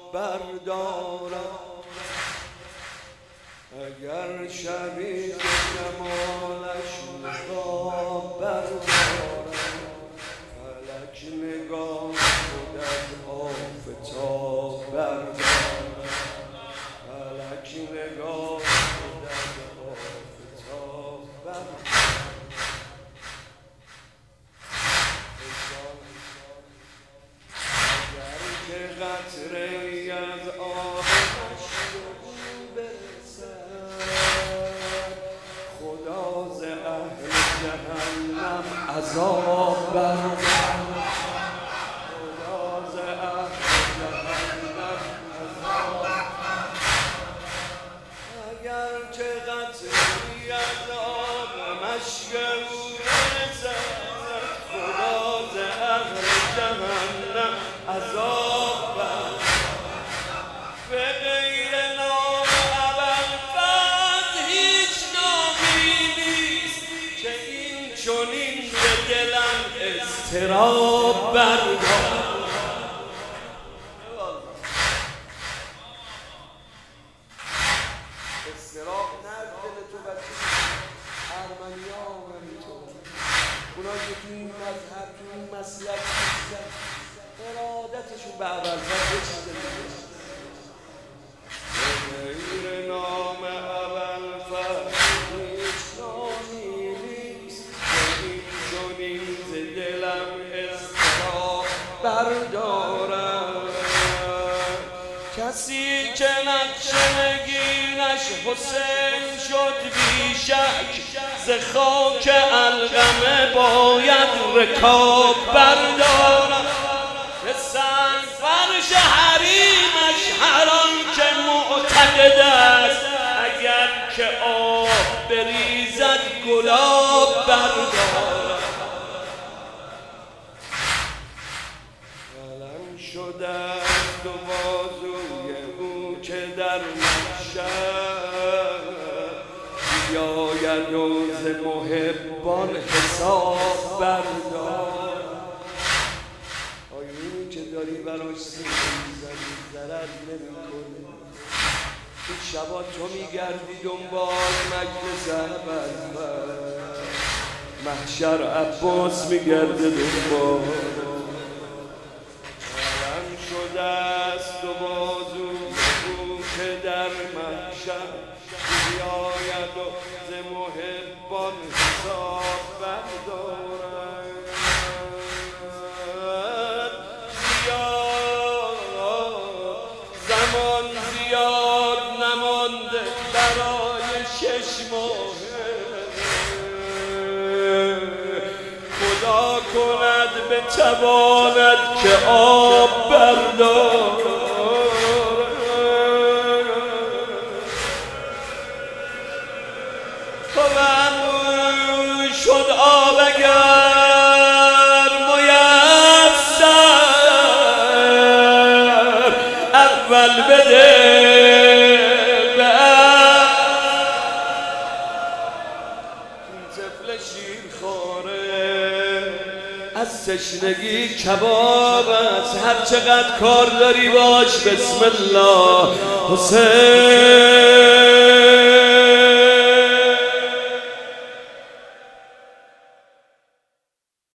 بردارم. اگر شبی جمالش نقاب بردارم، فلک نگاه خود از آفتاب بردارم، فلک نگاه خود از آفتاب بردارم. اگر که قطره‌ای از آب مشک برسد، خدا ز اهل جهنم عذاب بردارد، خدا ز اهل جهنم عذاب. اگر که قطره‌ای از آب مشک او برسد، خدا ز اهل جهنم عذاب بردارد. به غیر نام ابوالفضل هیچ نامی نیست که این چنین به دلم اضطراب بردارد. اضطراب نه دل تو بچه ارمنی‌ها هم همینطور، اونایی که تو این مذهب تو این مسلک ارادتشون به ابوالفضل یه چیز دیگه. به غیر نام ابوالفضل هیچ نامی نیست که این چنین ز دلم اضطراب بردارد. کسی که نقش نگینش حسین شد بیشک، ز خاک علقمه باید رکاب بردارد. به سنگ فرش حریمش هر آن که معتقد است، اگر که آب بریزد گلاب بردارد. علم شده است و بازوی او که در محشر، بیاید و ز محبان حساب بردارد. آینی که داری براش سیب میزنی ضرر نمی‌کنه. این شبا تو میگردی دنبال مجلس ابوالفضل، محشر عباس میگرده دنبال. علم شده است و بازو او که در محشر، بیاید و ز محبان حساب بردارد. زمان زیاد نمانده برای 6 ماهه، خدا کند بتواند که آب بردارد. خبر شد آب اگر میسر، اول بده به این طفل شیرخواره. از تشنگی کباب است، هر چقدر کار داری باش بسم الله. حسین